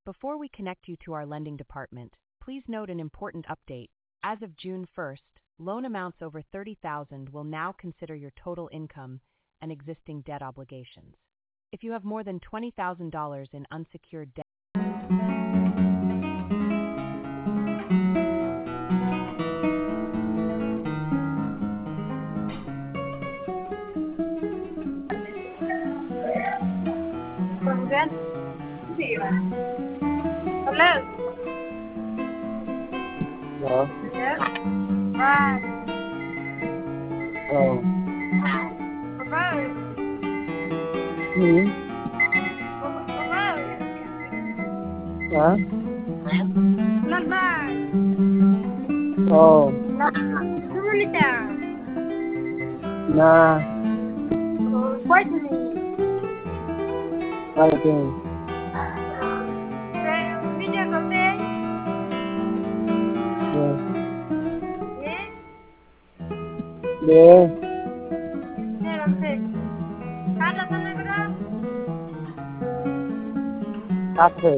Before we connect you to our lending department, please note an important update. As of June 1st, loan amounts over $30,000 will now consider your total income and existing debt obligations. If you have more than $20,000 in unsecured debt, Hello. Hello? Hello. Right. Oh. Hello. Hmm? Hello. Huh? Bye. Oh. Sebentar. Nah. Wait a minute. Everything. Video content. Yeah. Yeah. Yeah. Video content. Ada sana berapa? After.